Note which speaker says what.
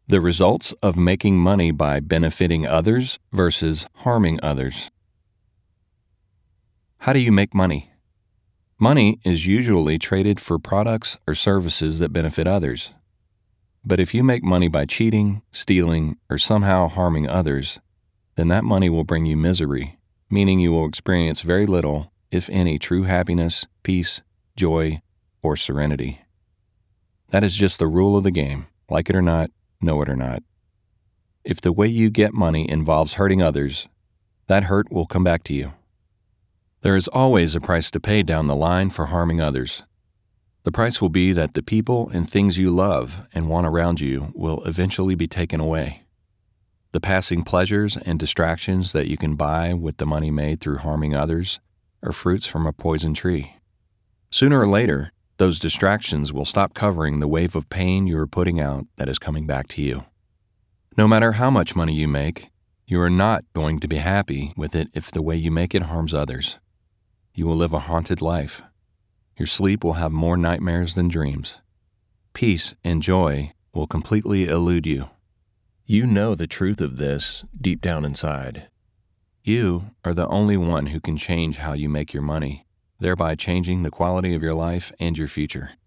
Speaker 1: The results of making money by benefiting others versus harming others. How do you make money? Money is usually traded for products or services that benefit others. But if you make money by cheating, stealing, or somehow harming others, then that money will bring you misery, meaning you will experience very little, if any, true happiness, peace, joy, or serenity. That is just the rule of the game, like it or not, know it or not. If the way you get money involves hurting others, that hurt will come back to you. There is always a price to pay down the line for harming others. The price will be that the people and things you love and want around you will eventually be taken away. The passing pleasures and distractions that you can buy with the money made through harming others are fruits from a poison tree. Sooner or later, those distractions will stop covering the wave of pain you are putting out that is coming back to you. No matter how much money you make, you are not going to be happy with it if the way you make it harms others. You will live a haunted life. Your sleep will have more nightmares than dreams. Peace and joy will completely elude you. You know the truth of this deep down inside. You are the only one who can change how you make your money, thereby changing the quality of your life and your future.